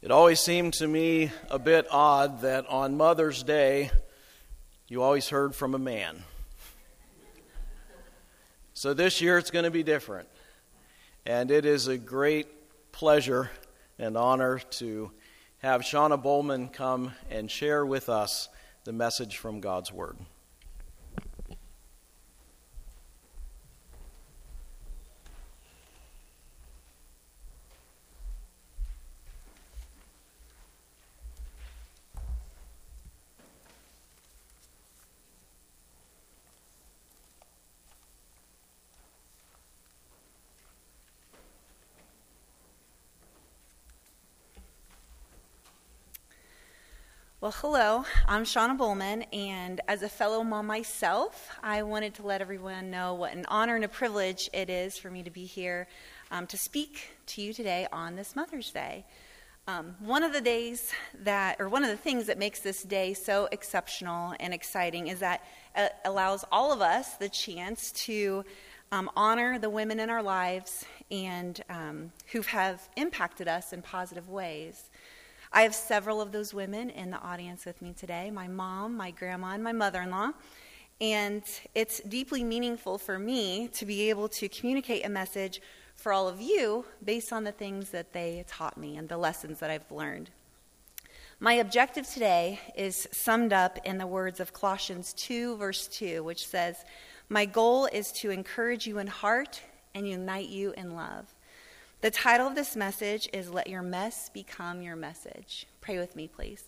It always seemed to me a bit odd that on Mother's Day, you always heard from a man. So this year it's going to be different. And it is a great pleasure and honor to have Shauna Bowman come and share with us the message from God's Word. Well, hello, I'm Shauna Bowman, and as a fellow mom myself, I wanted to let everyone know what an honor and a privilege it is for me to be here to speak to you today on this Mother's Day. One of the things that makes this day so exceptional and exciting is that it allows all of us the chance to honor the women in our lives and who have impacted us in positive ways. I have several of those women in the audience with me today, my mom, my grandma, and my mother-in-law. And it's deeply meaningful for me to be able to communicate a message for all of you based on the things that they taught me and the lessons that I've learned. My objective today is summed up in the words of Colossians 2, verse 2, which says, "My goal is to encourage you in heart and unite you in love." The title of this message is Let Your Mess Become Your Message. Pray with me, please.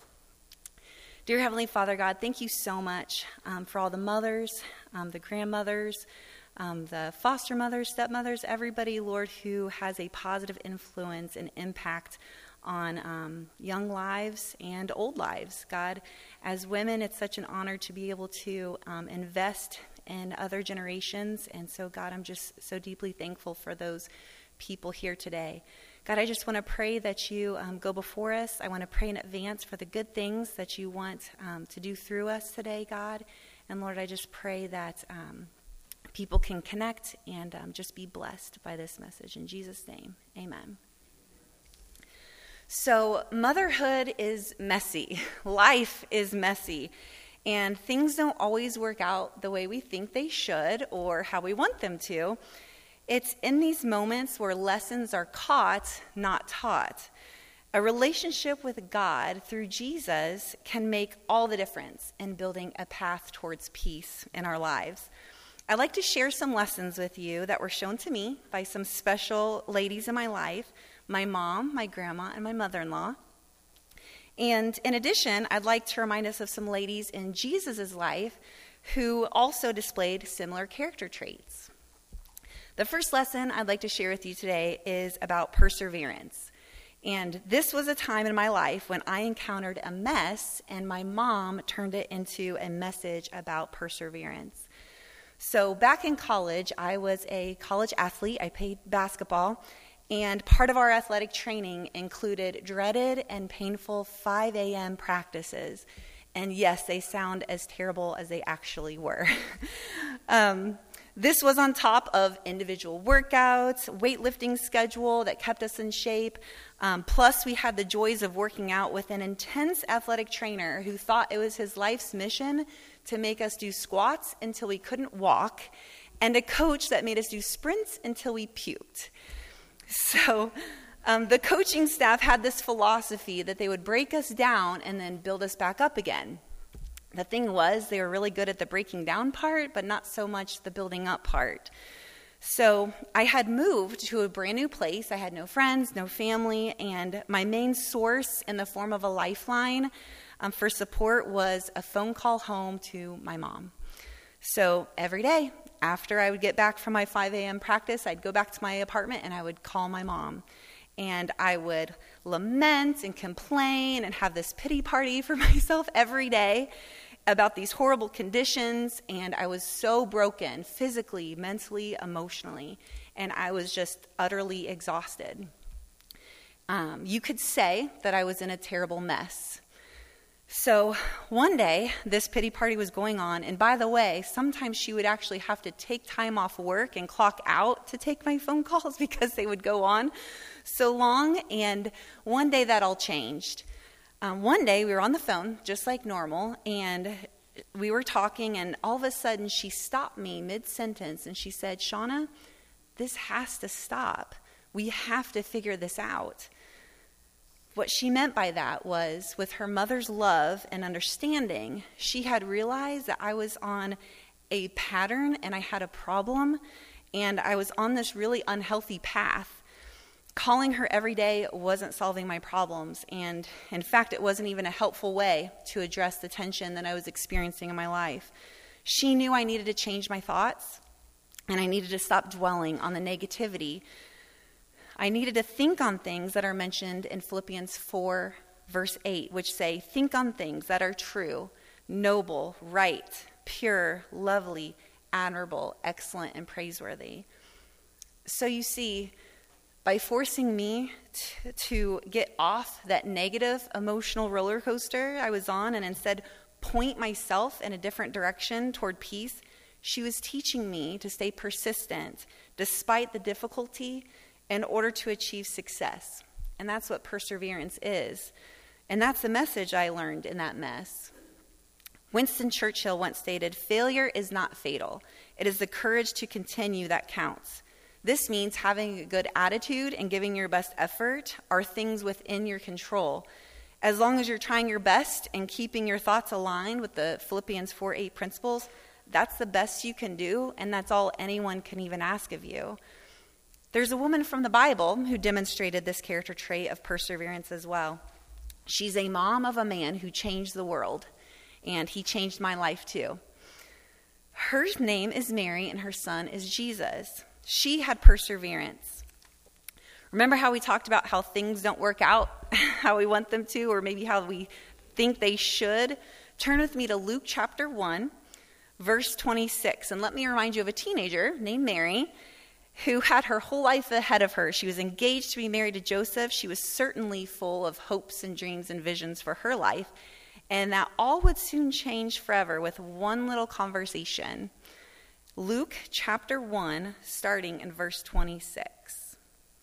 Dear Heavenly Father God, thank you so much for all the mothers, the grandmothers, the foster mothers, stepmothers, everybody, Lord, who has a positive influence and impact on young lives and old lives. God, as women, it's such an honor to be able to invest in other generations. And so, God, I'm just so deeply thankful for those people here today. God, I just want to pray that you go before us. I want to pray in advance for the good things that you want to do through us today, God. And Lord, I just pray that people can connect and just be blessed by this message. In Jesus' name, amen. So motherhood is messy. Life is messy. And things don't always work out the way we think they should or how we want them to. It's in these moments where lessons are caught, not taught. A relationship with God through Jesus can make all the difference in building a path towards peace in our lives. I'd like to share some lessons with you that were shown to me by some special ladies in my life, my mom, my grandma, and my mother-in-law. And in addition, I'd like to remind us of some ladies in Jesus' life who also displayed similar character traits. The first lesson I'd like to share with you today is about perseverance. And this was a time in my life when I encountered a mess, and my mom turned it into a message about perseverance. So back in college, I was a college athlete. I played basketball, and part of our athletic training included dreaded and painful 5 a.m. practices. And yes, they sound as terrible as they actually were. This was on top of individual workouts, weightlifting schedule that kept us in shape. Plus, we had the joys of working out with an intense athletic trainer who thought it was his life's mission to make us do squats until we couldn't walk, and a coach that made us do sprints until we puked. So the coaching staff had this philosophy that they would break us down and then build us back up again. The thing was, they were really good at the breaking down part, but not so much the building up part. So I had moved to a brand new place. I had no friends, no family, and my main source in the form of a lifeline for support was a phone call home to my mom. So every day, after I would get back from my 5 a.m. practice, I'd go back to my apartment and I would call my mom. And I would lament and complain and have this pity party for myself every day about these horrible conditions. And I was so broken physically, mentally, emotionally. And I was just utterly exhausted. You could say that I was in a terrible mess. So one day, this pity party was going on, and by the way, sometimes she would actually have to take time off work and clock out to take my phone calls because they would go on. so long, and one day that all changed. One day we were on the phone, just like normal, and we were talking, and all of a sudden she stopped me mid-sentence, and she said, "Shauna, this has to stop. We have to figure this out." What she meant by that was, with her mother's love and understanding, she had realized that I was on a pattern and I had a problem, and I was on this really unhealthy path. Calling her every day wasn't solving my problems, and in fact, it wasn't even a helpful way to address the tension that I was experiencing in my life. She knew I needed to change my thoughts, and I needed to stop dwelling on the negativity. I needed to think on things that are mentioned in Philippians 4, verse 8, which say, "Think on things that are true, noble, right, pure, lovely, admirable, excellent, and praiseworthy." So you see, by forcing me to get off that negative emotional roller coaster I was on and instead point myself in a different direction toward peace, she was teaching me to stay persistent despite the difficulty in order to achieve success. And that's what perseverance is. And that's the message I learned in that mess. Winston Churchill once stated, "Failure is not fatal. It is the courage to continue that counts." This means having a good attitude and giving your best effort are things within your control. As long as you're trying your best and keeping your thoughts aligned with the Philippians 4:8 principles, that's the best you can do, and that's all anyone can even ask of you. There's a woman from the Bible who demonstrated this character trait of perseverance as well. She's a mom of a man who changed the world, and he changed my life too. Her name is Mary, and her son is Jesus. She had perseverance. Remember how we talked about how things don't work out how we want them to, or maybe how we think they should? Turn with me to Luke chapter 1, verse 26. And let me remind you of a teenager named Mary who had her whole life ahead of her. She was engaged to be married to Joseph. She was certainly full of hopes and dreams and visions for her life. And that all would soon change forever with one little conversation. Luke chapter 1, starting in verse 26.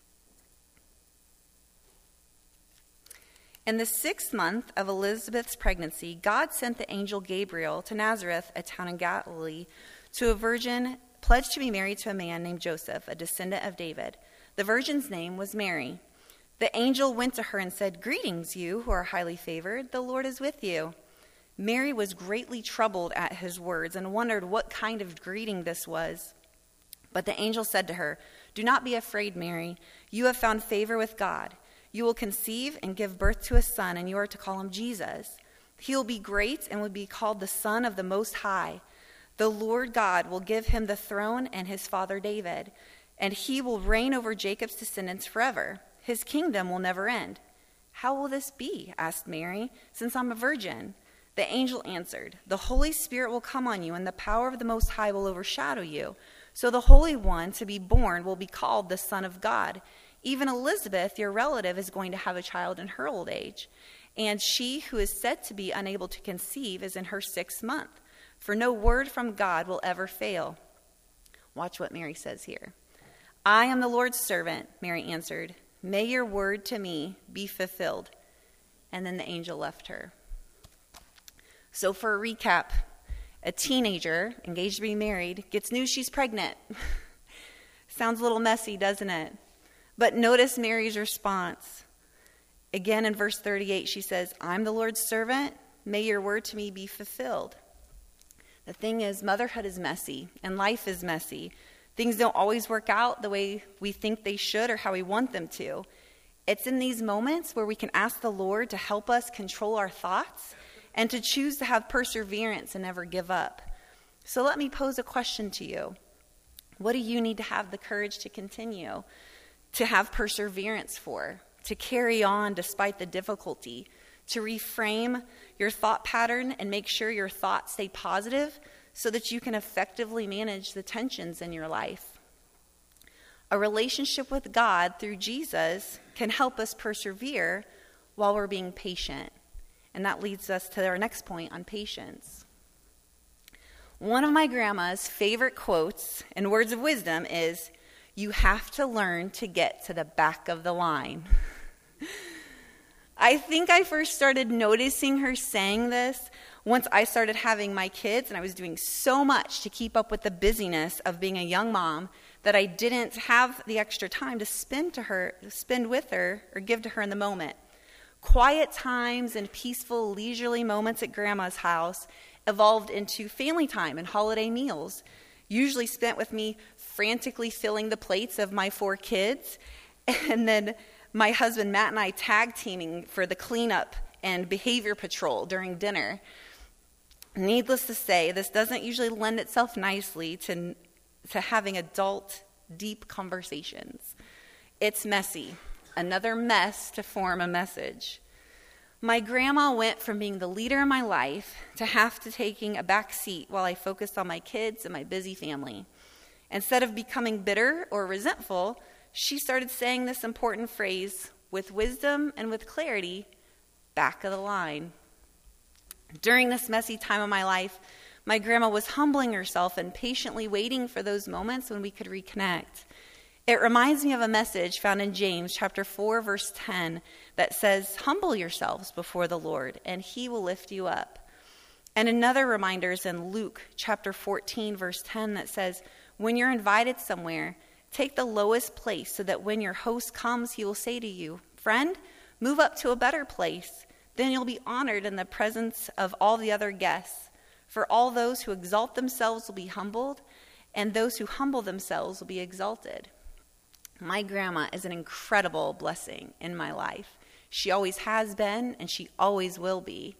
In the 6th month of Elizabeth's pregnancy, God sent the angel Gabriel to Nazareth, a town in Galilee, to a virgin pledged to be married to a man named Joseph, a descendant of David. The virgin's name was Mary. The angel went to her and said, "Greetings, you who are highly favored. The Lord is with you." Mary was greatly troubled at his words and wondered what kind of greeting this was. But the angel said to her, "Do not be afraid, Mary. You have found favor with God. You will conceive and give birth to a son, and you are to call him Jesus. He will be great and will be called the Son of the Most High. The Lord God will give him the throne and his father David, and he will reign over Jacob's descendants forever. His kingdom will never end." "How will this be?" asked Mary, "since I'm a virgin?" The angel answered, "The Holy Spirit will come on you, and the power of the Most High will overshadow you. So the Holy One to be born will be called the Son of God. Even Elizabeth, your relative, is going to have a child in her old age. And she who is said to be unable to conceive is in her 6th month. For no word from God will ever fail." Watch what Mary says here. "I am the Lord's servant," Mary answered. "May your word to me be fulfilled." And then the angel left her. So for a recap, a teenager, engaged to be married, gets news she's pregnant. Sounds a little messy, doesn't it? But notice Mary's response. Again in verse 38, she says, "I'm the Lord's servant. May your word to me be fulfilled." The thing is, motherhood is messy, and life is messy. Things don't always work out the way we think they should or how we want them to. It's in these moments where we can ask the Lord to help us control our thoughts and to choose to have perseverance and never give up. So let me pose a question to you. What do you need to have the courage to continue, to have perseverance for, to carry on despite the difficulty, to reframe your thought pattern and make sure your thoughts stay positive so that you can effectively manage the tensions in your life? A relationship with God through Jesus can help us persevere while we're being patient. And that leads us to our next point on patience. One of my grandma's favorite quotes and words of wisdom is, You have to learn to get to the back of the line. I think I first started noticing her saying this once I started having my kids, and I was doing so much to keep up with the busyness of being a young mom that I didn't have the extra time to spend with her, or give to her in the moment. Quiet times and peaceful, leisurely moments at Grandma's house evolved into family time and holiday meals, usually spent with me frantically filling the plates of my 4 kids, and then my husband Matt and I tag teaming for the cleanup and behavior patrol during dinner. Needless to say, this doesn't usually lend itself nicely to having adult, deep conversations. It's messy. Another mess to form a message. My grandma went from being the leader in my life to have to taking a back seat while I focused on my kids and my busy family. Instead of becoming bitter or resentful, she started saying this important phrase, with wisdom and with clarity, back of the line. During this messy time of my life, my grandma was humbling herself and patiently waiting for those moments when we could reconnect. It reminds me of a message found in James chapter 4, verse 10, that says, "Humble yourselves before the Lord, and he will lift you up." And another reminder is in Luke chapter 14, verse 10, that says, "When you're invited somewhere, take the lowest place so that when your host comes, he will say to you, 'Friend, move up to a better place.' Then you'll be honored in the presence of all the other guests. For all those who exalt themselves will be humbled, and those who humble themselves will be exalted." My grandma is an incredible blessing in my life. She always has been, and she always will be.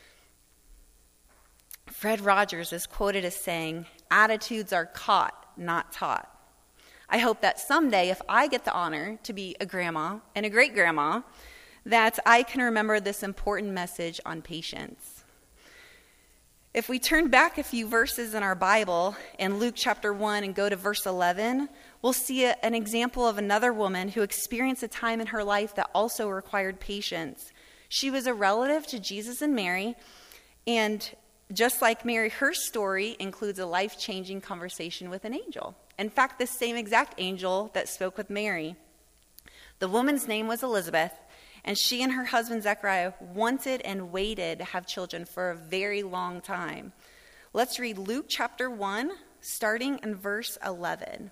Fred Rogers is quoted as saying, "Attitudes are caught, not taught." I hope that someday, if I get the honor to be a grandma and a great-grandma, that I can remember this important message on patience. If we turn back a few verses in our Bible in Luke chapter 1 and go to verse 11, we'll see an example of another woman who experienced a time in her life that also required patience. She was a relative to Jesus and Mary, and just like Mary, her story includes a life-changing conversation with an angel. In fact, the same exact angel that spoke with Mary. The woman's name was Elizabeth, and she and her husband Zechariah wanted and waited to have children for a very long time. Let's read Luke chapter 1, starting in verse 11.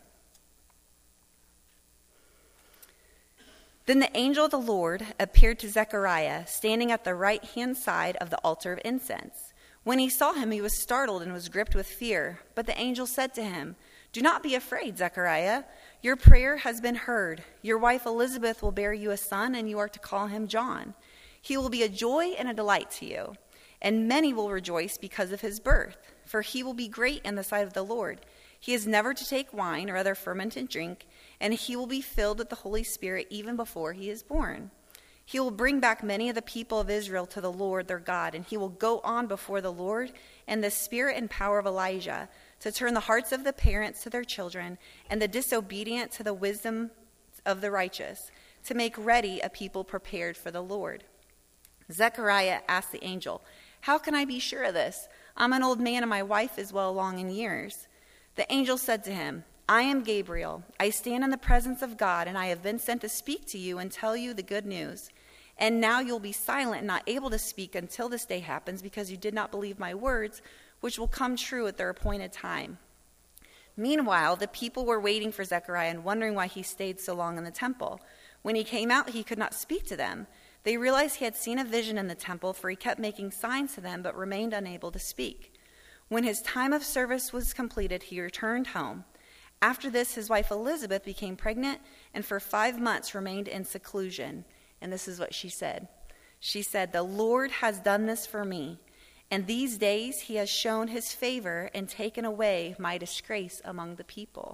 Then the angel of the Lord appeared to Zechariah, standing at the right-hand side of the altar of incense. When he saw him, he was startled and was gripped with fear. But the angel said to him, "Do not be afraid, Zechariah. Your prayer has been heard. Your wife Elizabeth will bear you a son, and you are to call him John. He will be a joy and a delight to you, and many will rejoice because of his birth, for he will be great in the sight of the Lord. He is never to take wine or other fermented drink, and he will be filled with the Holy Spirit even before he is born. He will bring back many of the people of Israel to the Lord their God, and he will go on before the Lord in the spirit and power of Elijah, to turn the hearts of the parents to their children, and the disobedient to the wisdom of the righteous, to make ready a people prepared for the Lord." Zechariah asked the angel, "How can I be sure of this? I'm an old man, and my wife is well along in years." The angel said to him, "I am Gabriel. I stand in the presence of God, and I have been sent to speak to you and tell you the good news. And now you'll be silent and not able to speak until this day happens, because you did not believe my words, which will come true at their appointed time." Meanwhile, the people were waiting for Zechariah and wondering why he stayed so long in the temple. When he came out, he could not speak to them. They realized he had seen a vision in the temple, for he kept making signs to them but remained unable to speak. When his time of service was completed, he returned home. After this, his wife Elizabeth became pregnant and for 5 months remained in seclusion. And this is what she said. She said, "The Lord has done this for me, and these days he has shown his favor and taken away my disgrace among the people."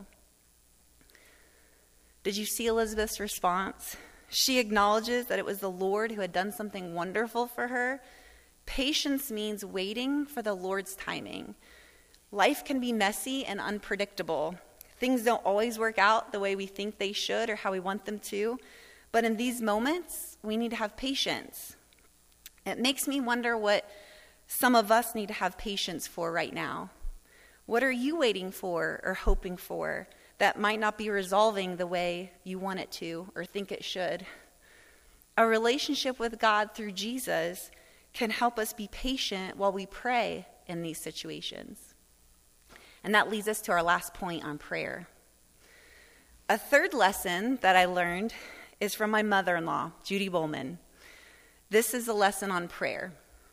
Did you see Elizabeth's response? She acknowledges that it was the Lord who had done something wonderful for her. Patience means waiting for the Lord's timing. Life can be messy and unpredictable. Things don't always work out the way we think they should or how we want them to. But in these moments, we need to have patience. It makes me wonder what some of us need to have patience for right now. What are you waiting for or hoping for that might not be resolving the way you want it to or think it should. A relationship with God through Jesus can help us be patient while we pray in these situations. And that leads us to our last point on prayer. A third lesson that I learned is from my mother-in-law, Judy Bowman. This is a lesson on prayer.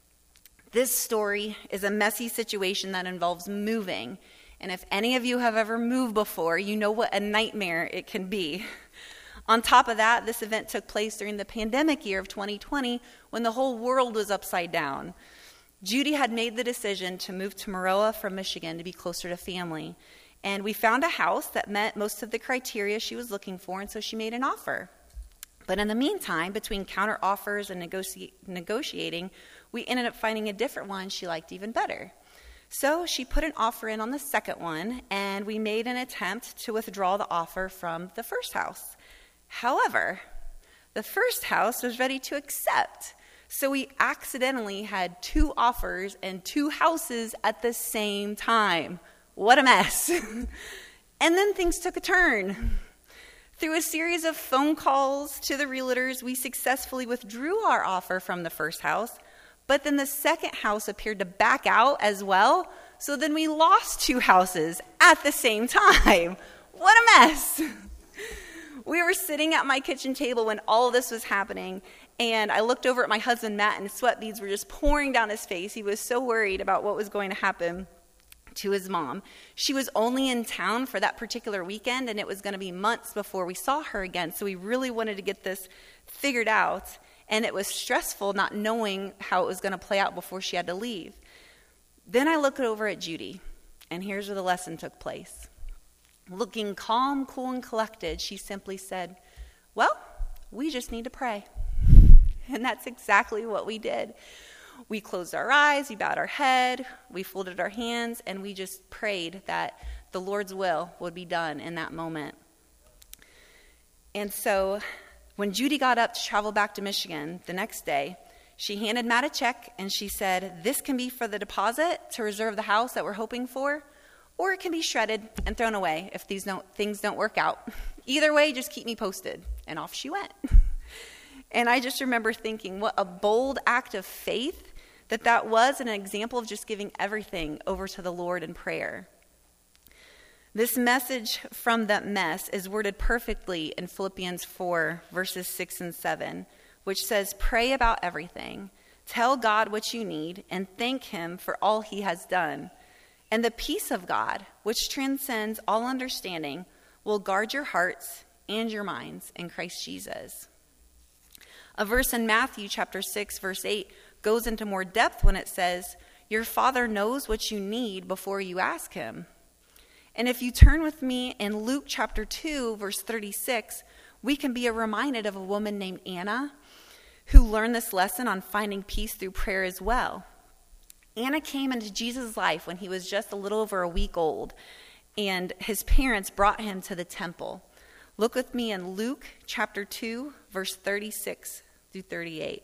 This story is a messy situation that involves moving. And if any of you have ever moved before, you know what a nightmare it can be. On top of that, this event took place during the pandemic year of 2020 when the whole world was upside down. Judy had made the decision to move to Maroa from Michigan to be closer to family. And we found a house that met most of the criteria she was looking for, and so she made an offer. But in the meantime, between counter offers and negotiating, we ended up finding a different one she liked even better. So she put an offer in on the second one, and we made an attempt to withdraw the offer from the first house. However, the first house was ready to accept. So we accidentally had 2 offers and 2 houses at the same time. What a mess. And then things took a turn. Through a series of phone calls to the realtors, we successfully withdrew our offer from the first house, but then the second house appeared to back out as well, so then we lost 2 houses at the same time. What a mess. We were sitting at my kitchen table when all of this was happening, and I looked over at my husband, Matt, and sweat beads were just pouring down his face. He was so worried about what was going to happen to his mom. She was only in town for that particular weekend, and it was going to be months before we saw her again, so we really wanted to get this figured out, and it was stressful not knowing how it was going to play out before she had to leave. Then I looked over at Judy, and here's where the lesson took place. Looking calm, cool, and collected, she simply said, "Well, we just need to pray." And that's exactly what we did. We closed our eyes, we bowed our head, we folded our hands, and we just prayed that the Lord's will would be done in that moment. And so when Judy got up to travel back to Michigan the next day, she handed Matt a check, and she said, "This can be for the deposit to reserve the house that we're hoping for, or it can be shredded and thrown away if these things don't work out. Either way, just keep me posted." And off she went. And I just remember thinking, what a bold act of faith that was, an example of just giving everything over to the Lord in prayer. This message from that mess is worded perfectly in Philippians 4, verses 6 and 7, which says, "Pray about everything. Tell God what you need and thank him for all he has done. And the peace of God, which transcends all understanding, will guard your hearts and your minds in Christ Jesus." A verse in Matthew chapter 6, verse 8 goes into more depth when it says, "Your Father knows what you need before you ask him." And if you turn with me in Luke chapter 2, verse 36, we can be reminded of a woman named Anna who learned this lesson on finding peace through prayer as well. Anna came into Jesus' life when he was just a little over a week old, and his parents brought him to the temple. Look with me in Luke chapter 2, verse 36 through 38.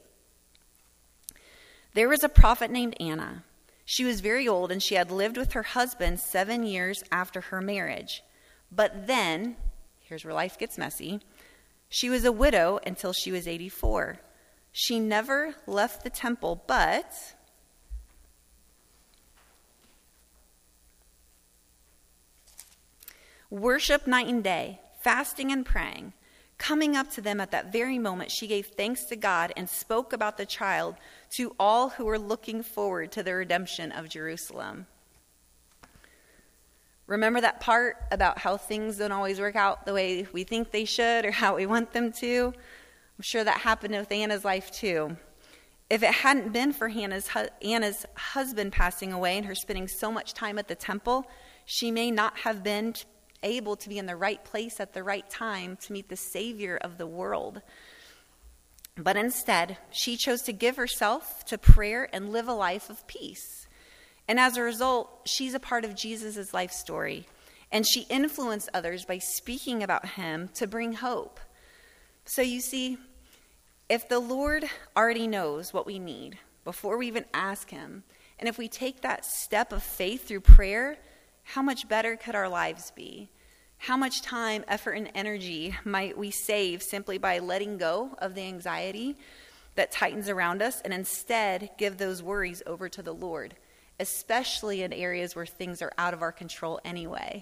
"There was a prophet named Anna. She was very old, and she had lived with her husband 7 years after her marriage. But then," here's where life gets messy, "she was a widow until she was 84. She never left the temple, but worshiped night and day, fasting and praying. Coming up to them at that very moment, she gave thanks to God and spoke about the child to all who were looking forward to the redemption of Jerusalem." Remember that part about how things don't always work out the way we think they should or how we want them to? I'm sure that happened with Anna's life too. If it hadn't been for Anna's husband passing away and her spending so much time at the temple, she may not have been able to be in the right place at the right time to meet the Savior of the world. But instead, she chose to give herself to prayer and live a life of peace. And as a result, she's a part of Jesus' life story. And she influenced others by speaking about him to bring hope. So you see, if the Lord already knows what we need before we even ask him, and if we take that step of faith through prayer, how much better could our lives be? How much time, effort, and energy might we save simply by letting go of the anxiety that tightens around us and instead give those worries over to the Lord, especially in areas where things are out of our control anyway?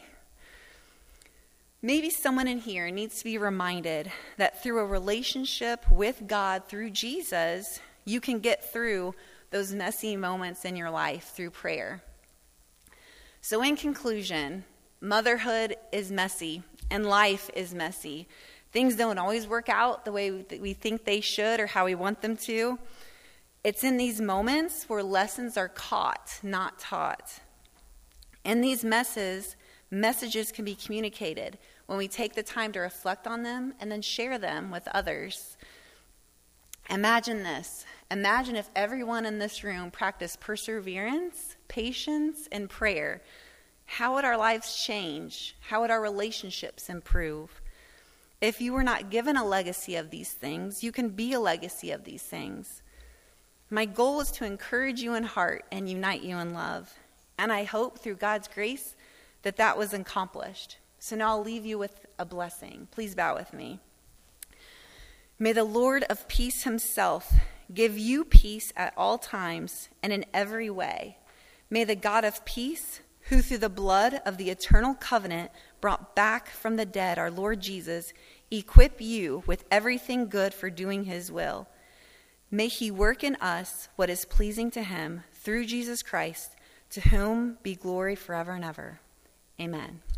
Maybe someone in here needs to be reminded that through a relationship with God, through Jesus, you can get through those messy moments in your life through prayer. So in conclusion, motherhood is messy and life is messy. Things don't always work out the way we think they should or how we want them to. It's in these moments where lessons are caught, not taught. In these messages can be communicated when we take the time to reflect on them and then share them with others. Imagine this. Imagine if everyone in this room practiced perseverance, patience, and prayer. How would our lives change? How would our relationships improve? If you were not given a legacy of these things, you can be a legacy of these things. My goal is to encourage you in heart and unite you in love. And I hope through God's grace that was accomplished. So now I'll leave you with a blessing. Please bow with me. May the Lord of peace himself give you peace at all times and in every way. May the God of peace, who through the blood of the eternal covenant brought back from the dead our Lord Jesus, equip you with everything good for doing his will. May he work in us what is pleasing to him through Jesus Christ, to whom be glory forever and ever. Amen.